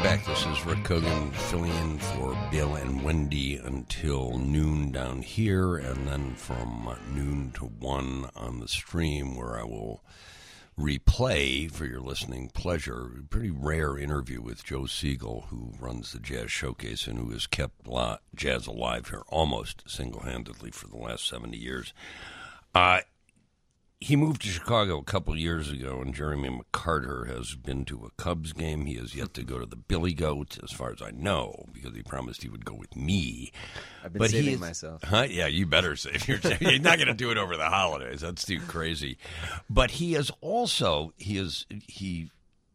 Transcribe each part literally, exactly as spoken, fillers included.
back. This is Rick Kogan filling in for Bill and Wendy until noon down here, and then from noon to one on the stream, where I will replay for your listening pleasure a pretty rare interview with Joe Siegel, who runs the Jazz Showcase and who has kept la- jazz alive here almost single-handedly for the last seventy years. Uh, He moved to Chicago a couple of years ago, and Jeremy McCarter has been to a Cubs game. He has yet to go to the Billy Goat, as far as I know, because he promised he would go with me. I've been but saving he is, myself. Huh? Yeah, you better save yourself. You're not going to do it over the holidays. That's too crazy. But he has also, he is, he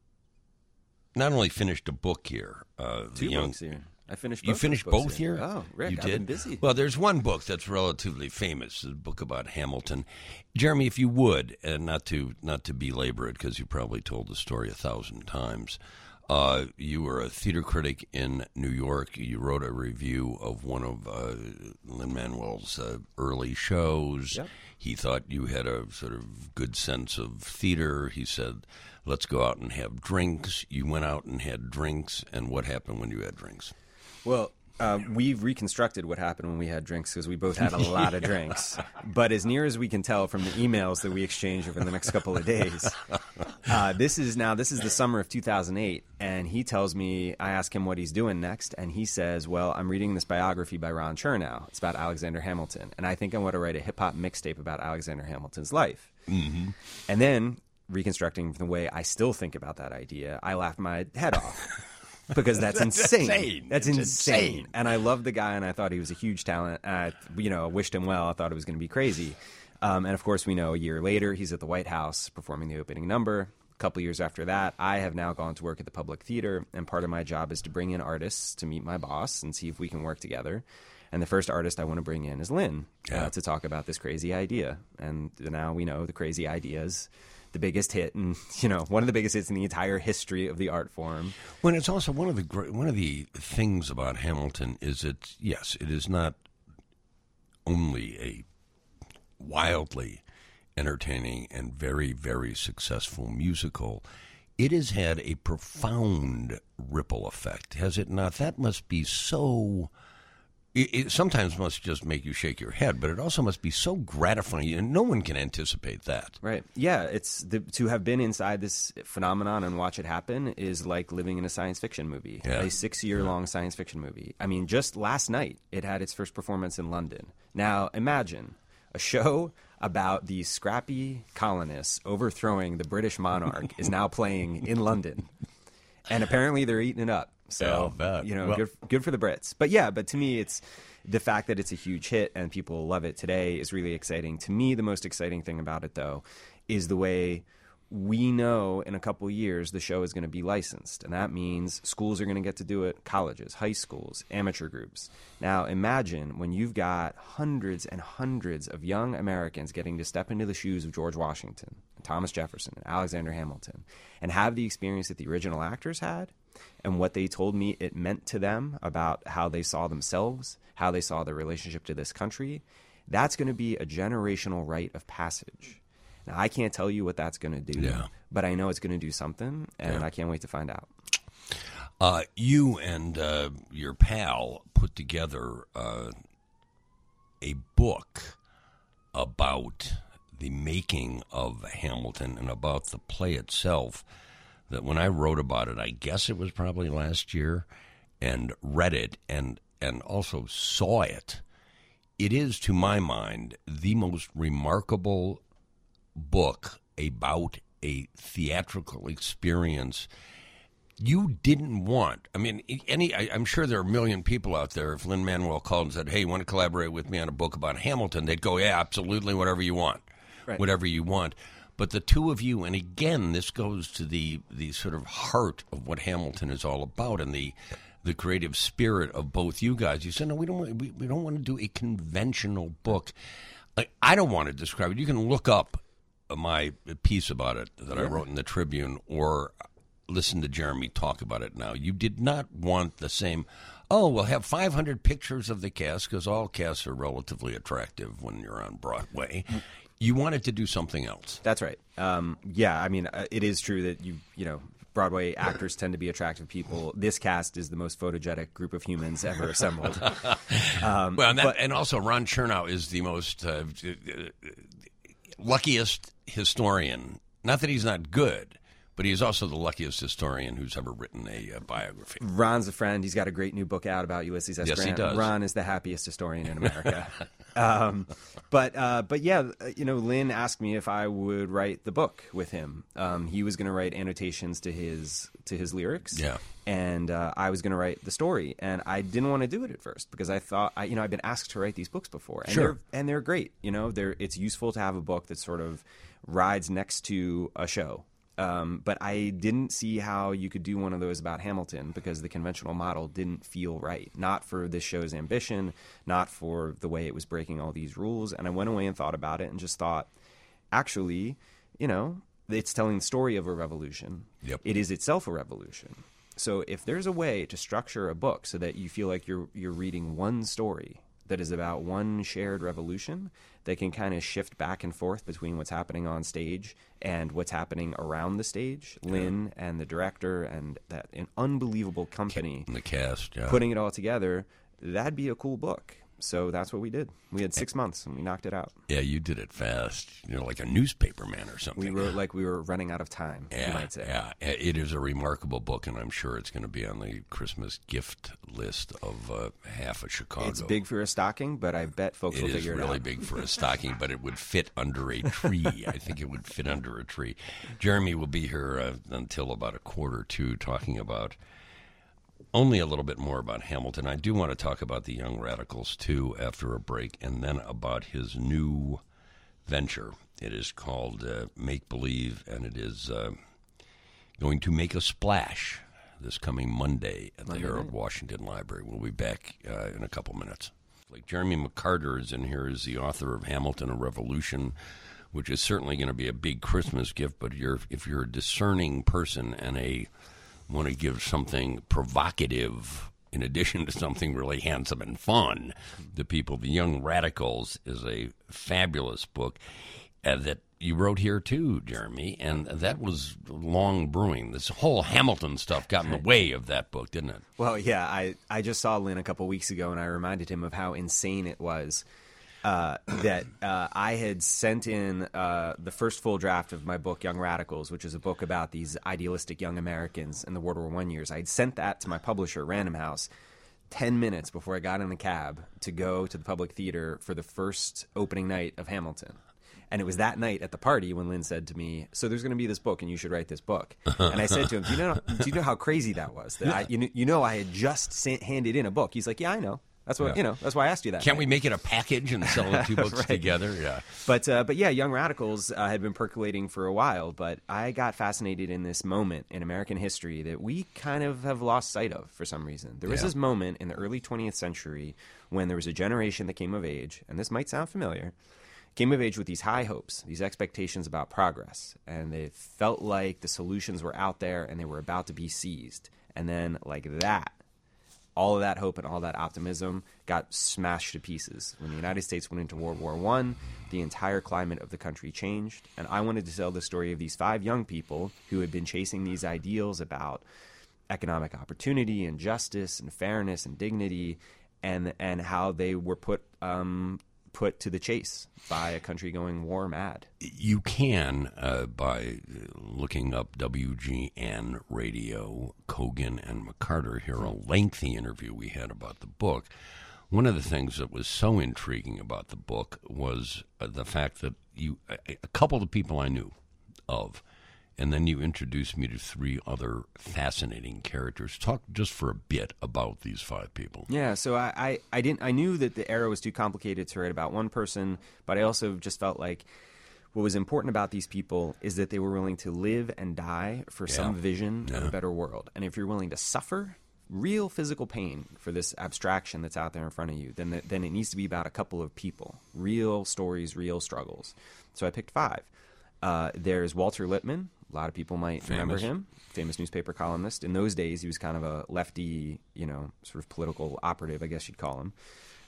not only finished a book here. Uh, Two young, books here. I finished both You finished books both here? here? Oh, Rick, you I've did? been busy. Well, there's one book that's relatively famous, a book about Hamilton. Jeremy, if you would, and not to not to belabor it, because you probably told the story a thousand times, uh, you were a theater critic in New York. You wrote a review of one of uh, Lin-Manuel's uh, early shows. Yep. He thought you had a sort of good sense of theater. He said, let's go out and have drinks. You went out and had drinks, and what happened when you had drinks? Well, uh, we've reconstructed what happened when we had drinks because we both had a lot of drinks. But as near as we can tell from the emails that we exchanged over the next couple of days, uh, this is now this is the summer of two thousand eight, and he tells me, I ask him what he's doing next, and he says, well, I'm reading this biography by Ron Chernow. It's about Alexander Hamilton, and I think I want to write a hip-hop mixtape about Alexander Hamilton's life. Mm-hmm. And then, reconstructing the way I still think about that idea, I laughed my head off. Because that's, that's insane. insane. That's it's insane. insane. And I loved the guy, and I thought he was a huge talent. I, you know, wished him well. I thought it was going to be crazy. Um, and, of course, we know a year later he's at the White House performing the opening number. A couple years after that, I have now gone to work at the Public Theater, and part of my job is to bring in artists to meet my boss and see if we can work together. And the first artist I want to bring in is Lin yeah. uh, to talk about this crazy idea. And now we know the crazy idea is the biggest hit, and you know, one of the biggest hits in the entire history of the art form. When it's also one of the great, one of the things about Hamilton is that yes, it is not only a wildly entertaining and very very successful musical. It has had a profound ripple effect, has it not? That must be so. It, it sometimes must just make you shake your head, but it also must be so gratifying, and no one can anticipate that. Right. Yeah, it's the, to have been inside this phenomenon and watch it happen is like living in a science fiction movie, yeah. a six-year-long science fiction movie. I mean, just last night, it had its first performance in London. Now, imagine a show about these scrappy colonists overthrowing the British monarch is now playing in London, and apparently they're eating it up. So, yeah, you know, well, good, good for the Brits. But yeah, but to me, it's the fact that it's a huge hit and people love it today is really exciting. To me, the most exciting thing about it, though, is the way we know in a couple of years the show is going to be licensed. And that means schools are going to get to do it, colleges, high schools, amateur groups. Now, imagine when you've got hundreds and hundreds of young Americans getting to step into the shoes of George Washington, and Thomas Jefferson, and Alexander Hamilton, and have the experience that the original actors had, and what they told me it meant to them about how they saw themselves, how they saw their relationship to this country. That's going to be a generational rite of passage. Now, I can't tell you what that's going to do, yeah. but I know it's going to do something, and yeah. I can't wait to find out. Uh, you and uh, your pal put together uh, a book about the making of Hamilton and about the play itself. That when I wrote about it, I guess it was probably last year, and read it and and also saw it, it is, to my mind, the most remarkable book about a theatrical experience. You didn't want, I mean, any. I, I'm sure there are a million people out there, if Lin-Manuel called and said, hey, you want to collaborate with me on a book about Hamilton, they'd go, yeah, absolutely, whatever you want, right. whatever you want. But the two of you, and again, this goes to the, the sort of heart of what Hamilton is all about, and the the creative spirit of both you guys. You said, no, we don't want, we, we don't want to do a conventional book. I, I don't want to describe it. You can look up my piece about it that yeah. I wrote in the Tribune, or listen to Jeremy talk about it now. You did not want the same, oh, we'll have five hundred pictures of the cast, because all casts are relatively attractive when you're on Broadway. Mm. You wanted to do something else. That's right. Um, yeah, I mean, uh, it is true that you, you know, Broadway actors tend to be attractive people. This cast is the most photogenic group of humans ever assembled. Um, well, and, that, but, and also Ron Chernow is the most uh, luckiest historian. Not that he's not good, but he's also the luckiest historian who's ever written a uh, biography. Ron's a friend. He's got a great new book out about Ulysses S. Yes, Grant. he does. Ron is the happiest historian in America. um, but uh, but yeah, you know, Lin asked me if I would write the book with him. Um, he was going to write annotations to his to his lyrics. Yeah. And uh, I was going to write the story, and I didn't want to do it at first because I thought, I, you know, I've been asked to write these books before, and Sure. they're and they're great. You know, they're it's useful to have a book that sort of rides next to a show. Um, but I didn't see how you could do one of those about Hamilton because the conventional model didn't feel right. Not for this show's ambition, not for the way it was breaking all these rules. And I went away and thought about it and just thought, actually, you know, it's telling the story of a revolution. Yep. It is itself a revolution. So if there's a way to structure a book so that you feel like you're you're reading one story that is about one shared revolution that can kind of shift back and forth between what's happening on stage and what's happening around the stage, yeah. Lin and the director and that an unbelievable company and the cast, yeah. putting it all together, that'd be a cool book. So that's what we did. We had six months and we knocked it out. Yeah, you did it fast. You know, like a newspaper man or something. We wrote like we were running out of time, yeah, you might say. Yeah, it is a remarkable book, and I'm sure it's going to be on the Christmas gift list of uh, half of Chicago. It's big for a stocking, but I bet folks it will figure really it out. It is really big for a stocking, but it would fit under a tree. I think it would fit under a tree. Jeremy will be here uh, until about a quarter to talking about only a little bit more about Hamilton. I do want to talk about the Young Radicals, too, after a break, and then about his new venture. It is called uh, Make Believe, and it is uh, going to make a splash this coming Monday at Monday the Harold night. Washington Library. We'll be back uh, in a couple minutes. Like Jeremy McCarter is in here as the author of Hamilton, A Revolution, which is certainly going to be a big Christmas gift, but you're, if you're a discerning person and a want to give something provocative in addition to something really handsome and fun to people, The Young Radicals is a fabulous book uh, that you wrote here too, Jeremy, and that was long brewing. This whole Hamilton stuff got in the way of that book, didn't it? Well, yeah, I, I just saw Lin a couple weeks ago, and I reminded him of how insane it was uh, that uh, I had sent in uh, the first full draft of my book, Young Radicals, which is a book about these idealistic young Americans in the World War One years. I had sent that to my publisher, Random House, ten minutes before I got in the cab to go to the Public Theater for the first opening night of Hamilton. And it was that night at the party when Lin said to me, "So there's going to be this book, and you should write this book." And I said to him, "Do you know? Do you know how crazy that was? That I, you, know, you know, I had just sent, handed in a book." He's like, "Yeah, I know. That's what Yeah. you know. That's why I asked you that." Can't night. we make it a package and sell the two books Right. together? Yeah. But uh, but yeah, Young Radicals uh, had been percolating for a while, but I got fascinated in this moment in American history that we kind of have lost sight of for some reason. There was Yeah. this moment in the early twentieth century when there was a generation that came of age, and this might sound familiar, came of age with these high hopes, these expectations about progress, and they felt like the solutions were out there and they were about to be seized. And then like that, all of that hope and all that optimism got smashed to pieces. When the United States went into World War One, the entire climate of the country changed. And I wanted to tell the story of these five young people who had been chasing these ideals about economic opportunity and justice and fairness and dignity, and and how they were put um, put to the chase by a country going war mad. You can, uh, by looking up W G N Radio, Kogan and McCarter, hear a lengthy interview we had about the book. One of the things that was so intriguing about the book was uh, the fact that you, a, a couple of people I knew of, and then you introduced me to three other fascinating characters. Talk just for a bit about these five people. Yeah, so I, I, I didn't I knew that the era was too complicated to write about one person, but I also just felt like what was important about these people is that they were willing to live and die for Yeah. some vision of Yeah. a better world. And if you're willing to suffer real physical pain for this abstraction that's out there in front of you, then the, then it needs to be about a couple of people, real stories, real struggles. So I picked five. Uh, there's Walter Lippmann. A lot of people might Famous. remember him. Famous newspaper columnist. In those days, he was kind of a lefty, you know, sort of political operative, I guess you'd call him.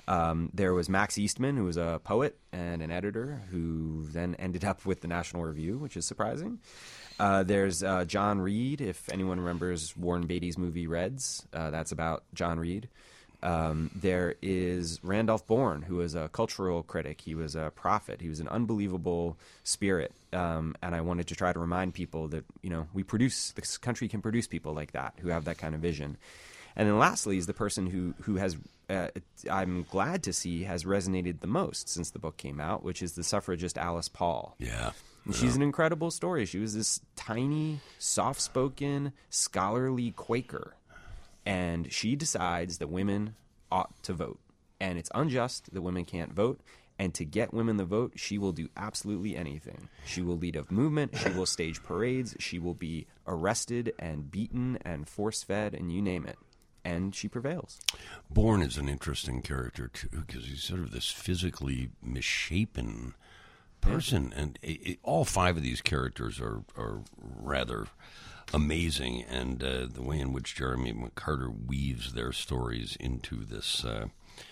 Um, there was Max Eastman, who was a poet and an editor, who then ended up with the National Review, which is surprising. Uh, there's uh, John Reed, if anyone remembers Warren Beatty's movie Reds. Uh, that's about John Reed. Um, there is Randolph Bourne, who was a cultural critic. He was a prophet. He was an unbelievable spirit. Um, and I wanted to try to remind people that, you know, we produce, this country can produce people like that, who have that kind of vision. And then lastly is the person who, who has, uh, I'm glad to see, has resonated the most since the book came out, which is the suffragist Alice Paul. Yeah. And she's an incredible story. She was this tiny, soft-spoken, scholarly Quaker. And she decides that women ought to vote. And it's unjust that women can't vote. And to get women the vote, she will do absolutely anything. She will lead a movement. She will stage parades. She will be arrested and beaten and force-fed and you name it. And she prevails. Bourne is an interesting character, too, because he's sort of this physically misshapen person. Yeah. And it, it, all five of these characters are, are rather amazing. And uh, the way in which Jeremy McCarter weaves their stories into this uh,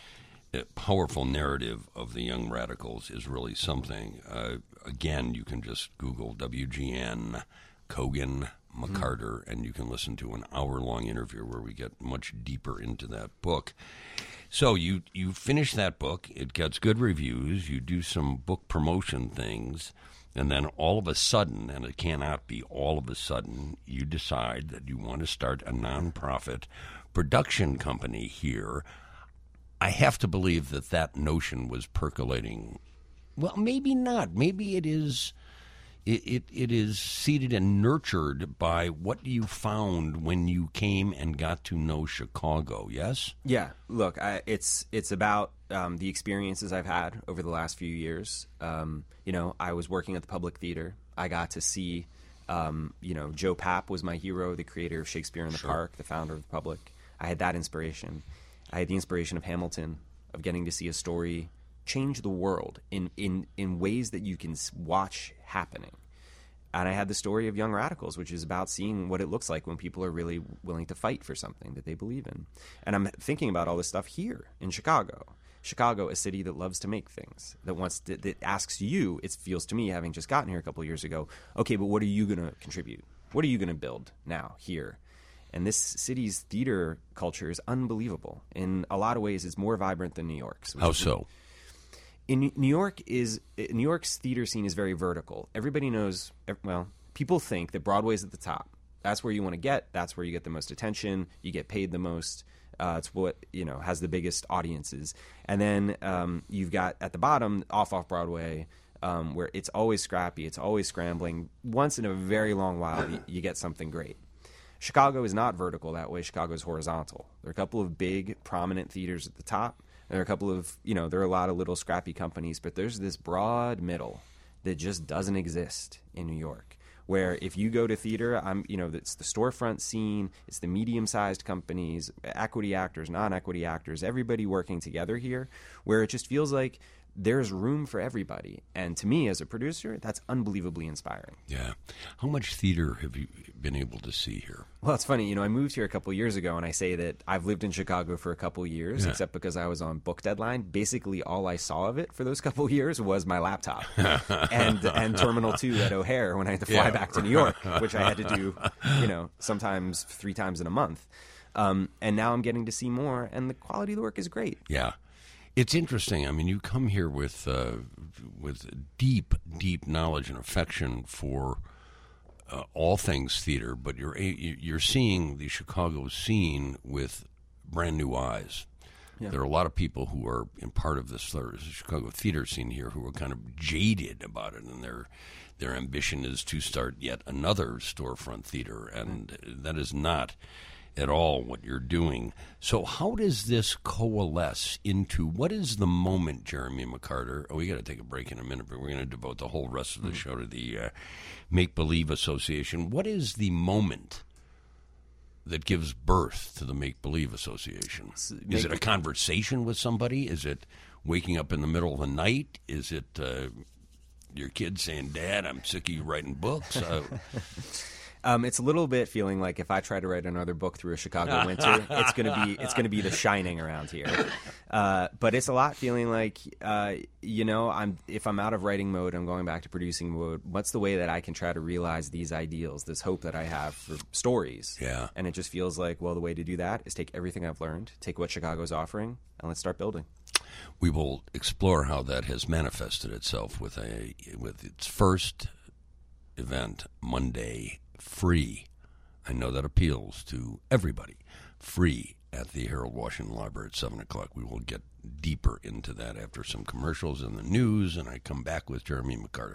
powerful narrative of the Young Radicals is really something. Uh, again, you can just Google W G N, Kogan, McCarter, and you can listen to an hour-long interview where we get much deeper into that book. So you you finish that book, it gets good reviews, you do some book promotion things, and then all of a sudden, and it cannot be all of a sudden, you decide that you want to start a nonprofit production company here. I have to believe that that notion was percolating. Well, maybe not. Maybe it is... It, it it is seeded and nurtured by what you found when you came and got to know Chicago, yes? Yeah, look, I, it's it's about um, the experiences I've had over the last few years. Um, you know, I was working at the Public Theater. I got to see, um, you know, Joe Papp was my hero, the creator of Shakespeare in the Sure. Park, the founder of the Public. I had that inspiration. I had the inspiration of Hamilton, of getting to see a story change the world in, in, in ways that you can watch happening. And I had the story of Young Radicals, which is about seeing what it looks like when people are really willing to fight for something that they believe in. And I'm thinking about all this stuff here in Chicago. Chicago, a city that loves to make things, that wants to, that asks you, it feels to me, having just gotten here a couple of years ago, okay, but what are you going to contribute? What are you going to build now here? And this city's theater culture is unbelievable. In a lot of ways, it's more vibrant than New York's. How so? In New York is New York's theater scene is very vertical. Everybody knows. Well, people think that Broadway's at the top. That's where you want to get. That's where you get the most attention. You get paid the most. Uh, it's what you know has the biggest audiences. And then um, you've got at the bottom, off off Broadway, um, where it's always scrappy. It's always scrambling. Once in a very long while, you, you get something great. Chicago is not vertical that way. Chicago is horizontal. There are a couple of big, prominent theaters at the top. There are a couple of, you know, there are a lot of little scrappy companies, but there's this broad middle that just doesn't exist in New York, where if you go to theater, I'm, you know, it's the storefront scene, it's the medium-sized companies, equity actors, non-equity actors, everybody working together here, where it just feels like there's room for everybody. And to me, as a producer, that's unbelievably inspiring. Yeah. How much theater have you been able to see here? Well, it's funny. You know, I moved here a couple years ago, and I say that I've lived in Chicago for a couple years, yeah. except because I was on Book Deadline. Basically, all I saw of it for those couple of years was my laptop and and Terminal two at O'Hare when I had to fly yeah. back to New York, which I had to do, you know, sometimes three times in a month. Um, and now I'm getting to see more, and the quality of the work is great. Yeah. It's interesting. I mean, you come here with uh, with deep, deep knowledge and affection for uh, all things theater, but you're you're seeing the Chicago scene with brand new eyes. Yeah. There are a lot of people who are in part of this Chicago theater scene here who are kind of jaded about it, and their their ambition is to start yet another storefront theater, and mm. that is not at all what you're doing. So how does this coalesce into, what is the moment, Jeremy McCarter? Oh, we got to take a break in a minute, but we're going to devote the whole rest of the mm. show to the uh, Make Believe Association. What is the moment that gives birth to the Make Believe Association? Make- is it a conversation with somebody? Is it waking up in the middle of the night? Is it uh, your kid saying, Dad, I'm sick of you writing books? Uh, Um, it's a little bit feeling like if I try to write another book through a Chicago winter, it's gonna be it's gonna be The Shining around here. Uh, but it's a lot feeling like uh, you know, I'm if I'm out of writing mode, I'm going back to producing mode. What's the way that I can try to realize these ideals, this hope that I have for stories? Yeah. And it just feels like, well, the way to do that is take everything I've learned, take what Chicago's offering, and let's start building. We will explore how that has manifested itself with a with its first event Monday, free. I know that appeals to everybody. Free at the Harold Washington Library at seven o'clock. We will get deeper into that after some commercials and the news, and I come back with Jeremy McCarter.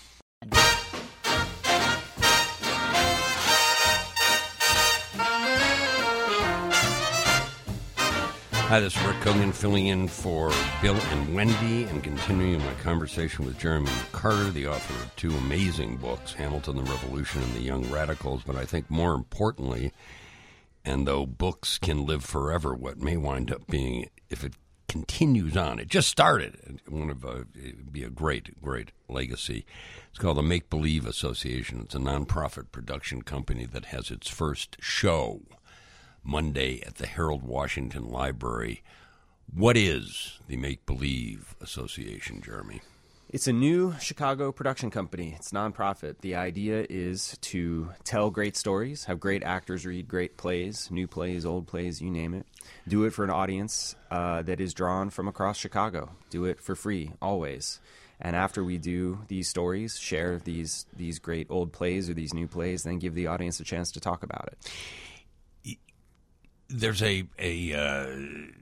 Hi, this is Rick Kogan filling in for Bill and Wendy and continuing my conversation with Jeremy McCarter, the author of two amazing books, Hamilton, the Revolution, and The Young Radicals. But I think more importantly, and though books can live forever, what may wind up being, if it continues on, it just started, one of a, it'd be a great, great legacy. It's called the Make Believe Association. It's a nonprofit production company that has its first show Monday at the Harold Washington Library. What is the Make Believe Association, Jeremy? It's a new Chicago production company. It's nonprofit. The idea is to tell great stories, have great actors read great plays, new plays, old plays, you name it. Do it for an audience uh, that is drawn from across Chicago. Do it for free, always. And after we do these stories, share these these great old plays or these new plays, then give the audience a chance to talk about it. There's a a uh,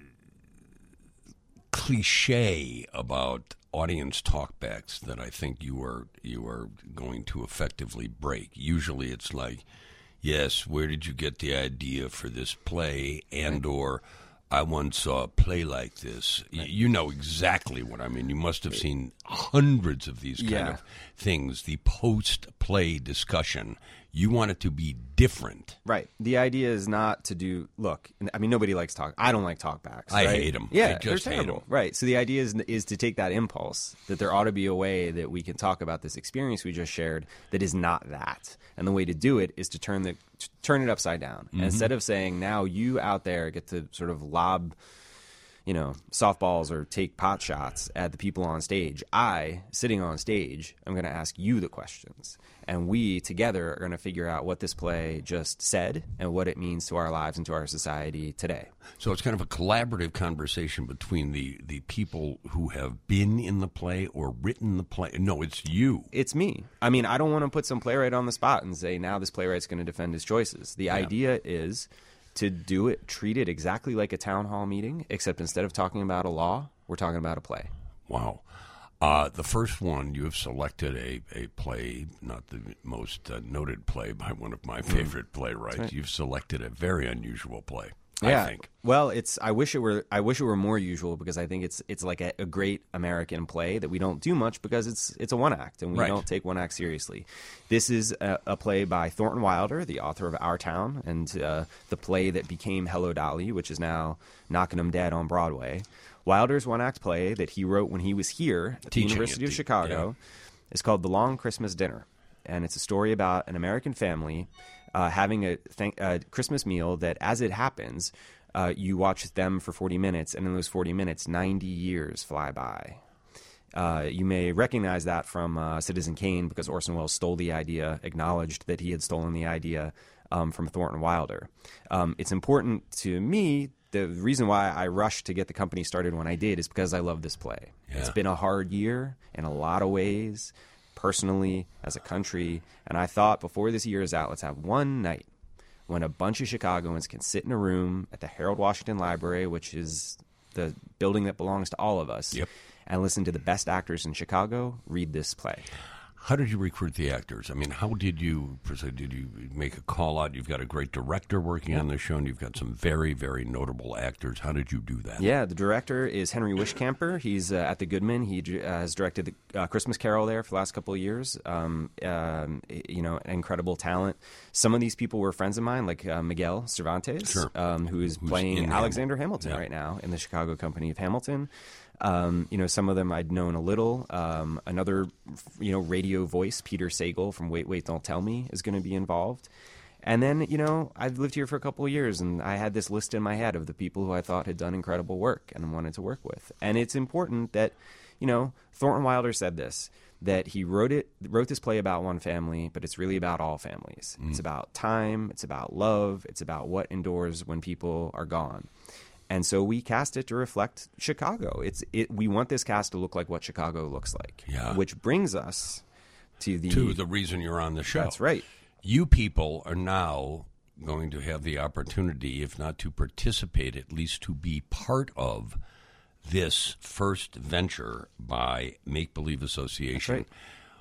cliche about audience talkbacks that I think you are you are going to effectively break. Usually, it's like, "Yes, where did you get the idea for this play?" and or I once saw a play like this. Right. You know exactly what I mean. You must have seen hundreds of these kind yeah. of things. The post-play discussion, you want it to be different. Right. The idea is not to do, look, I mean, nobody likes talk. I don't like talkbacks. I right? hate them. Yeah, I just they're hate terrible. them. Right. So the idea is, is to take that impulse, that there ought to be a way that we can talk about this experience we just shared that is not that. And the way to do it is to turn the to turn it upside down. Mm-hmm. And instead of saying, now you out there get to sort of lob, you know, softballs or take pot shots at the people on stage, I, sitting on stage, I'm going to ask you the questions. And we together are going to figure out what this play just said and what it means to our lives and to our society today. So it's kind of a collaborative conversation between the, the people who have been in the play or written the play. No, it's you. It's me. I mean, I don't want to put some playwright on the spot and say, now this playwright's going to defend his choices. The yeah. idea is to do it, treat it exactly like a town hall meeting, except instead of talking about a law, we're talking about a play. Wow. Uh, the first one, you have selected a, a play, not the most uh, noted play by one of my favorite mm. playwrights. Right. You've selected a very unusual play, yeah. I think. Well, it's. I wish it were. I wish it were more usual because I think it's. It's like a, a great American play that we don't do much because it's. It's a one act and we right. don't take one act seriously. This is a, a play by Thornton Wilder, the author of Our Town, and uh, the play that became Hello, Dolly, which is now Knockin' 'Em Dead on Broadway. Wilder's one-act play that he wrote when he was here at Teaching the University at of the, Chicago yeah. is called The Long Christmas Dinner. And it's a story about an American family uh, having a, th- a Christmas meal that, as it happens, uh, you watch them for forty minutes, and in those forty minutes, ninety years fly by. Uh, you may recognize that from uh, Citizen Kane because Orson Welles stole the idea, acknowledged that he had stolen the idea um, from Thornton Wilder. Um, it's important to me. The reason why I rushed to get the company started when I did is because I love this play. Yeah. It's been a hard year in a lot of ways, personally, as a country. And I thought before this year is out, let's have one night when a bunch of Chicagoans can sit in a room at the Harold Washington Library, which is the building that belongs to all of us, yep. and listen to the best actors in Chicago read this play. How did you recruit the actors? I mean, how did you did you make a call out? You've got a great director working on this show, and you've got some very, very notable actors. How did you do that? Yeah, the director is Henry Wishcamper. He's uh, at the Goodman. He uh, has directed the uh, Christmas Carol there for the last couple of years. Um, um, you know, incredible talent. Some of these people were friends of mine, like uh, Miguel Cervantes, sure. um, who is Who's playing Alexander Hamilton, Hamilton yeah. right now in the Chicago Company of Hamilton. Um, you know, some of them I'd known a little. Um, another, you know, radio audio voice, Peter Sagal from Wait, Wait, Don't Tell Me, is going to be involved. And then, you know, I've lived here for a couple of years, and I had this list in my head of the people who I thought had done incredible work and wanted to work with. And it's important that, you know, Thornton Wilder said this, that he wrote it, wrote this play about one family, but it's really about all families. Mm. It's about time, it's about love, it's about what endures when people are gone. And so we cast it to reflect Chicago. It's it. We want this cast to look like what Chicago looks like, yeah. which brings us to the... To the reason you're on the show. That's right. You people are now going to have the opportunity, if not to participate, at least to be part of this first venture by Make Believe Association. That's right.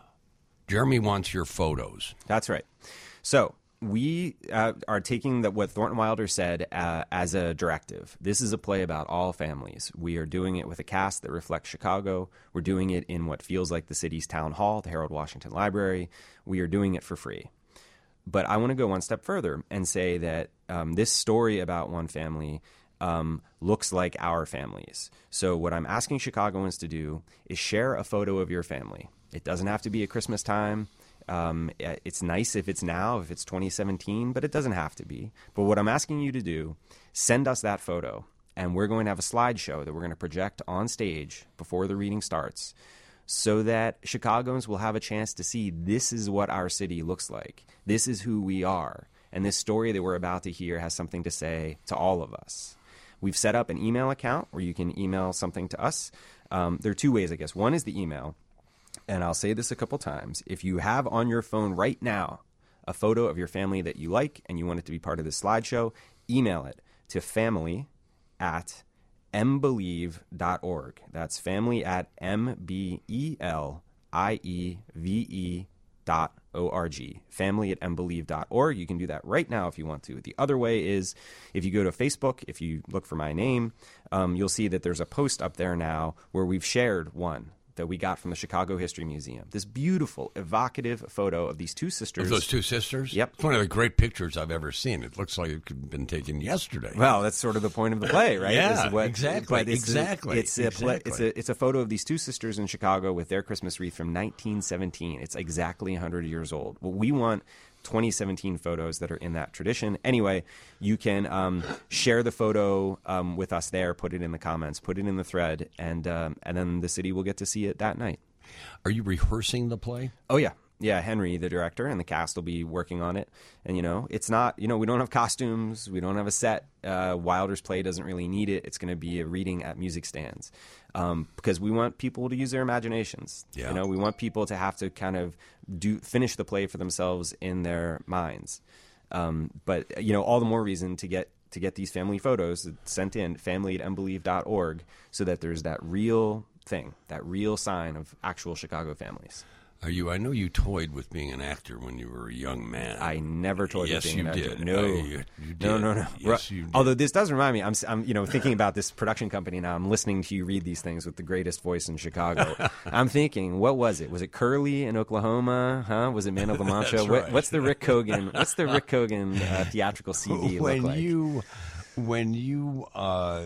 Jeremy wants your photos. That's right. So we uh, are taking the, what Thornton Wilder said uh, as a directive. This is a play about all families. We are doing it with a cast that reflects Chicago. We're doing it in what feels like the city's town hall, the Harold Washington Library. We are doing it for free. But I want to go one step further and say that um, this story about one family um, looks like our families. So what I'm asking Chicagoans to do is share a photo of your family. It doesn't have to be at Christmas time. Um, it's nice if it's now, if it's twenty seventeen, but it doesn't have to be. But what I'm asking you to do, send us that photo, and we're going to have a slideshow that we're going to project on stage before the reading starts, so that Chicagoans will have a chance to see this is what our city looks like. This is who we are. And this story that we're about to hear has something to say to all of us. We've set up an email account where you can email something to us. Um, there are two ways, I guess. One is the email. And I'll say this a couple times. If you have on your phone right now a photo of your family that you like and you want it to be part of this slideshow, email it to family at m believe dot org. That's family at M B E L I E V E dot O R G. Family at m believe dot org. You can do that right now if you want to. The other way is if you go to Facebook, if you look for my name, um, you'll see that there's a post up there now where we've shared one that we got from the Chicago History Museum. This beautiful, evocative photo of these two sisters. Of those two sisters? Yep. It's one of the great pictures I've ever seen. It looks like it could have been taken yesterday. Well, that's sort of the point of the play, right? Yeah, what, exactly, but it's exactly. A, it's, a exactly. Play, it's, a, it's a photo of these two sisters in Chicago with their Christmas wreath from nineteen seventeen. It's exactly one hundred years old. Well, we want twenty seventeen photos that are in that tradition. Anyway, you can um, share the photo um, with us there, put it in the comments, put it in the thread, and um, and then the city will get to see it that night. Are you rehearsing the play? Oh, yeah. Yeah, Henry, the director, and the cast will be working on it. And, you know, it's not, you know, we don't have costumes. We don't have a set. Uh, Wilder's play doesn't really need it. It's going to be a reading at music stands um, because we want people to use their imaginations. Yeah. You know, we want people to have to kind of do finish the play for themselves in their minds. Um, but, you know, all the more reason to get to get these family photos sent in, family at m believe dot org, so that there's that real thing, that real sign of actual Chicago families. Are you? I know you toyed with being an actor when you were a young man. I never toyed yes, with being an you actor. did. No, uh, you, you did. no, no, no. Yes, you did. Although this does remind me, I'm, I'm, you know, thinking about this production company now. I'm listening to you read these things with the greatest voice in Chicago. I'm thinking, what was it? Was it Curly in Oklahoma? Huh? Was it Man of La Mancha? That's what, right. What's the Rick Kogan? What's the Rick Kogan uh, theatrical C D when look like? you, when you, uh,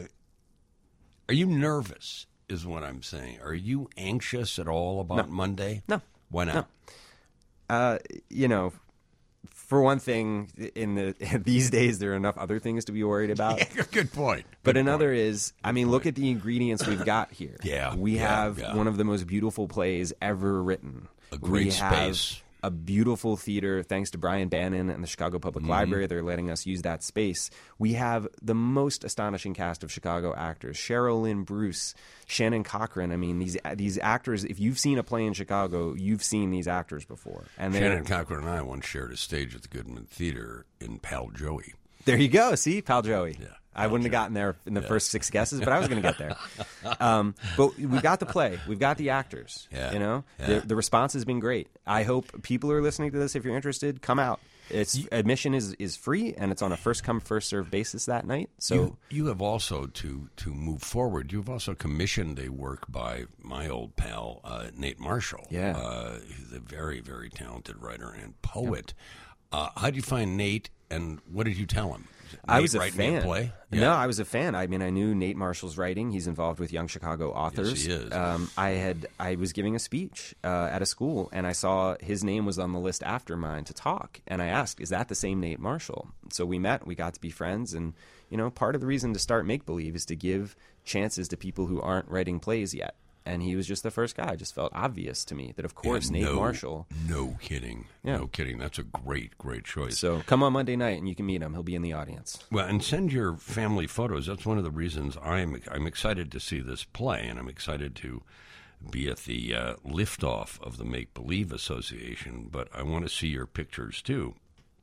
are you nervous? Is what I'm saying. Are you anxious at all about No. Monday? No. Why not? No. Uh, you know, for one thing, in the these days there are enough other things to be worried about. Yeah, good point. But Good another point. is, I mean, look at the ingredients we've got here. Yeah, we yeah, have yeah. one of the most beautiful plays ever written. A great we have space. A beautiful theater, thanks to Brian Bannon and the Chicago Public Mm-hmm. Library. They're letting us use that space. We have the most astonishing cast of Chicago actors: Cheryl Lynn Bruce, Shannon Cochran. I mean, these these actors. If you've seen a play in Chicago, you've seen these actors before. And they're- Shannon Cochran and I once shared a stage at the Goodman Theater in Pal Joey. There you go. See, Pal Joey. Yeah, I wouldn't have gotten there in the first six guesses, but I was going to get there. Um, but we've got the play. We've got the actors. Yeah. You know, Yeah. the, the response has been great. I hope people who are listening to this, if you're interested, come out. It's admission is, is free, and it's on a first come first served basis that night. So You, you have also to to move forward. You've also commissioned a work by my old pal uh, Nate Marshall. Yeah. uh, he's a very very talented writer and poet. Uh, how did you find Nate, and what did you tell him? I was a writing fan. A play? Yeah. No, I was a fan. I mean, I knew Nate Marshall's writing. He's involved with Young Chicago Authors. Yes, he is. Um, I had I was giving a speech uh, at a school, and I saw his name was on the list after mine to talk. And I asked, "Is that the same Nate Marshall?" So we met. We got to be friends, and you know, part of the reason to start Make Believe is to give chances to people who aren't writing plays yet. And he was just the first guy. It just felt obvious to me that, of course, Yeah, Nate no, Marshall. No kidding. Yeah. No kidding. That's a great, great choice. So come on Monday night and you can meet him. He'll be in the audience. Well, and send your family photos. That's one of the reasons I'm I'm excited to see this play, and I'm excited to be at the uh, liftoff of the Make Believe Association. But I want to see your pictures too.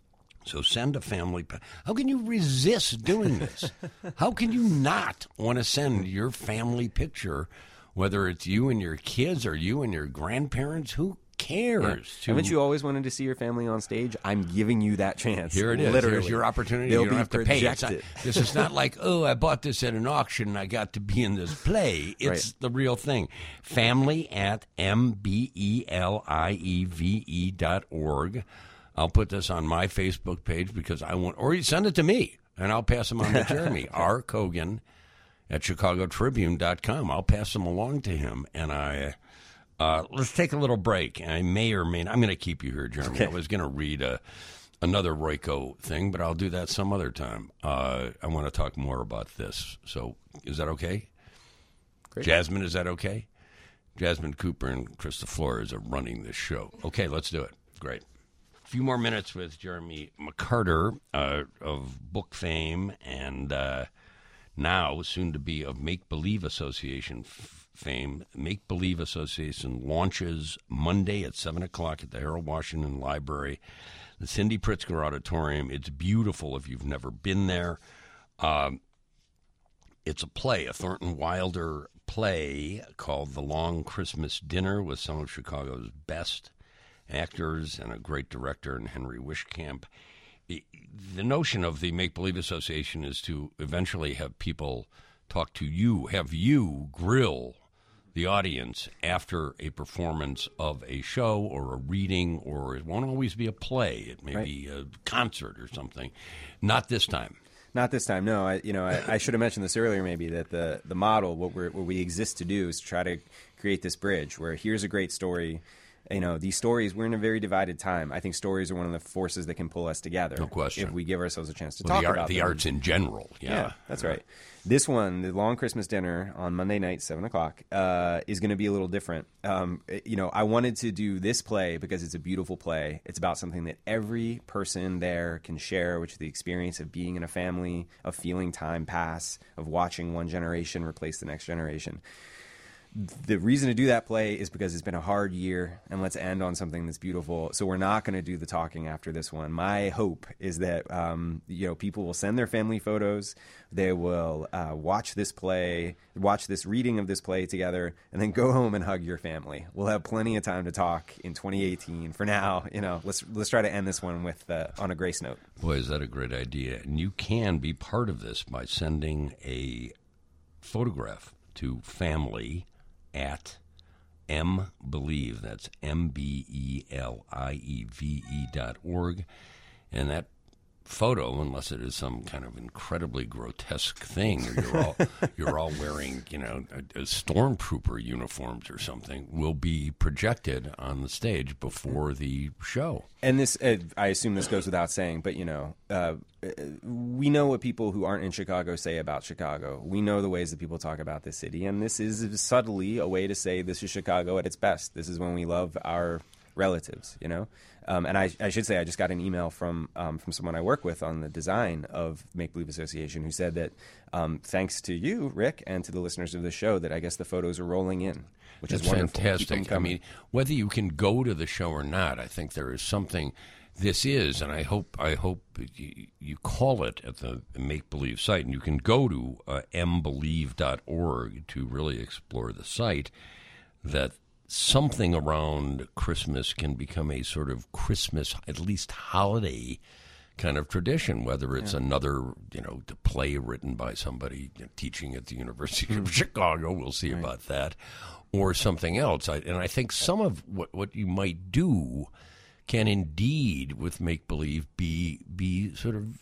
So send a family. Pa- How can you resist doing this? How can you not want to send your family picture? Whether it's you and your kids or you and your grandparents, who cares? Yeah. To, Haven't you always wanted to see your family on stage? I'm giving you that chance. Here it is. Literally. Here's your opportunity. They'll you don't be have to pay. It's projected. not, this is not like, oh, I bought this at an auction and I got to be in this play. It's Right. the real thing. Family at M B E L I E V E dot org. I'll put this on my Facebook page because I want, or you send it to me and I'll pass them on to Jeremy R. Kogan at Chicago Tribune dot com. I'll pass them along to him. And I, uh, let's take a little break. I may or may not, I'm going to keep you here, Jeremy. Okay. I was going to read a, another Royko thing, but I'll do that some other time. Uh, I want to talk more about this. So is that okay? Great. Jasmine, is that okay? Jasmine Cooper and Krista Flores are running this show. Okay, let's do it. Great. A few more minutes with Jeremy McCarter uh, of book fame and uh, now soon to be of Make Believe Association f- fame. Make Believe Association launches Monday at seven o'clock at the Harold Washington Library, the Cindy Pritzker Auditorium. It's beautiful if you've never been there. Um, it's a play, a Thornton Wilder play called The Long Christmas Dinner with some of Chicago's best actors and a great director in Henry Wishkamp. The notion of the Make Believe Association is to eventually have people talk to you, have you grill the audience after a performance of a show or a reading, or it won't always be a play. It may Right. be a concert or something. Not this time. Not this time, no. I, you know, I, I should have mentioned this earlier. Maybe that the the model, what we what we exist to do, is try to create this bridge where here's a great story. You know, these stories, we're in a very divided time. I think stories are one of the forces that can pull us together. No question. If we give ourselves a chance to Well, talk the art, about the them. arts in general. Yeah, Yeah, that's right. This one, the Long Christmas Dinner on Monday night, seven o'clock, uh, is going to be a little different. Um, you know, I wanted to do this play because it's a beautiful play. It's about something that every person there can share, which is the experience of being in a family, of feeling time pass, of watching one generation replace the next generation. The reason to do that play is because it's been a hard year, and let's end on something that's beautiful. So we're not going to do the talking after this one. My hope is that um, you know, people will send their family photos, they will uh, watch this play, watch this reading of this play together, and then go home and hug your family. We'll have plenty of time to talk in twenty eighteen. For now, you know, let's let's try to end this one with uh, on a grace note. Boy, is that a great idea. And you can be part of this by sending a photograph to family at mbelieve, that's M B E L I E V E dot org. And that photo, unless it is some kind of incredibly grotesque thing, or you're all you're all wearing, you know, a, a stormtrooper uniforms or something, will be projected on the stage before the show. And this, uh, I assume this goes without saying, but, you know, uh, we know what people who aren't in Chicago say about Chicago. We know the ways that people talk about this city, and this is subtly a way to say this is Chicago at its best. This is when we love our relatives, you know? Um, and I, I should say, I just got an email from um, from someone I work with on the design of Make Believe Association who said that um, thanks to you, Rick, and to the listeners of the show, that I guess the photos are rolling in, which That's is wonderful. Keep them fantastic. I coming. mean, whether you can go to the show or not, I think there is something. This is, and I hope I hope you, you call it at the Make Believe site, and you can go to uh, m believe dot org to really explore the site. That something around Christmas can become a sort of Christmas, at least holiday kind of tradition, whether it's yeah. another, you know, the play written by somebody you know, teaching at the University of Chicago, we'll see right. about that, or something else. I, and I think some of what, what you might do can indeed, with make-believe, be be sort of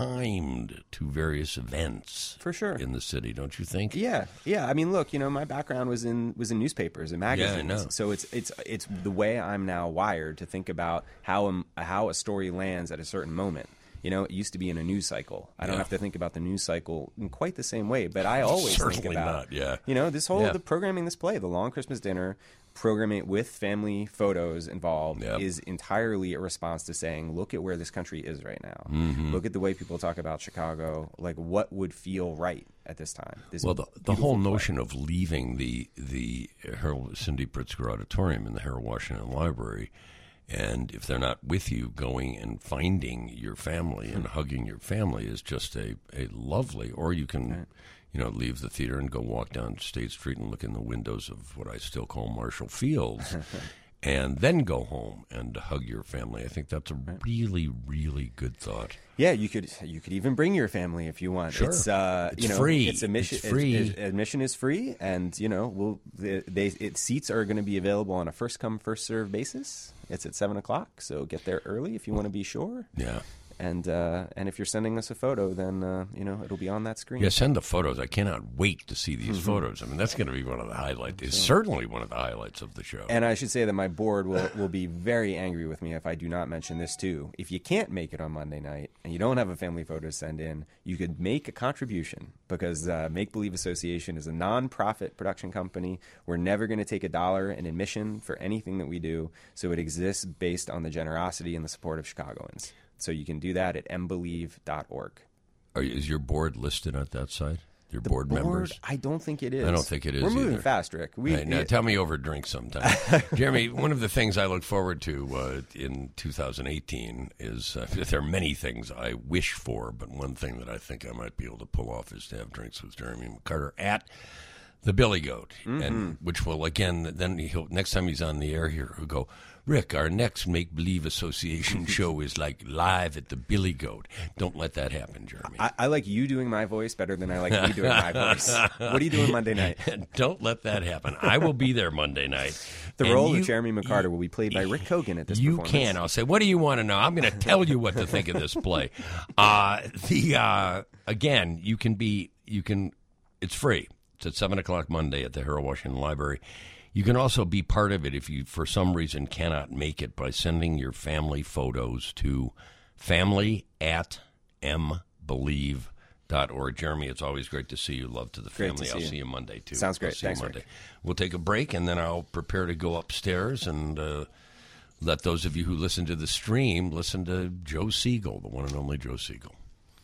timed to various events for sure in the city, don't you think? Yeah, yeah. I mean, look, you know, my background was in was in newspapers and magazines, Yeah, I know. so it's it's it's the way I'm now wired to think about how um, how a story lands at a certain moment. You know, it used to be in a news cycle. I don't Yeah. have to think about the news cycle in quite the same way, but I always Certainly think about, not, yeah. you know, this whole Yeah. the programming this play, the Long Christmas Dinner, programming with family photos involved Yep. is entirely a response to saying, look at where this country is right now. Mm-hmm. Look at the way people talk about Chicago. Like, what would feel right at this time? This Well, the, the beautiful whole play. notion of leaving the the Harold Cindy Pritzker Auditorium in the Harold Washington Library, and if they're not with you, going and finding your family and hugging your family is just a, a lovely. Or you can, Right. you know, leave the theater and go walk down State Street and look in the windows of what I still call Marshall Fields, and then go home and hug your family. I think that's a really, really good thought. Yeah, you could you could even bring your family if you want. Sure. It's uh, It's you know, free. It's admission. It's free. It's, it's, admission is free, and you know, we'll they, they it, seats are going to be available on a first come first serve basis. It's at seven o'clock, so get there early if you want to be sure. Yeah. And uh, and if you're sending us a photo, then uh, you know it'll be on that screen. Yeah, send the photos. I cannot wait to see these photos. I mean, that's going to be one of the highlights. It's certainly one of the highlights of the show. And I should say that my board will, will be very angry with me if I do not mention this too. If you can't make it on Monday night and you don't have a family photo to send in, you could make a contribution because uh, Make Believe Association is a nonprofit production company. We're never going to take a dollar in admission for anything that we do, so it exists based on the generosity and the support of Chicagoans. So you can do that at m believe dot org. Are, is your board listed at that site? Your The board, board, members? I don't think it is. I don't think it is We're moving either. fast, Rick. We, Right, now, it- tell me over a drink sometime. Jeremy, one of the things I look forward to uh, in two thousand eighteen is uh, there are many things I wish for, but one thing that I think I might be able to pull off is to have drinks with Jeremy McCarter at the Billy Goat, Mm-hmm. and which will, again, then he'll, next time he's on the air here, he'll go, Rick, our next Make Believe Association show is like live at the Billy Goat. Don't let that happen, Jeremy. I, I like you doing my voice better than I like you doing my voice. What are you doing Monday night? Don't let that happen. I will be there Monday night. The And role you- of Jeremy McCarter will be played by Rick Kogan at this You performance. can. I'll say, what do you want to know? I'm going to tell you what to think of this play. Uh, the uh, again, you can be. You can. It's free. It's at seven o'clock Monday at the Harold Washington Library. You can also be part of it if you, for some reason, cannot make it by sending your family photos to family at m believe dot org. Jeremy, it's always great to see you. Love to the Great to family. see I'll you. see you Monday, too. Sounds great. I'll see Thanks, you Rick. Monday. We'll take a break, and then I'll prepare to go upstairs and uh, let those of you who listen to the stream listen to Joe Siegel, the one and only Joe Siegel.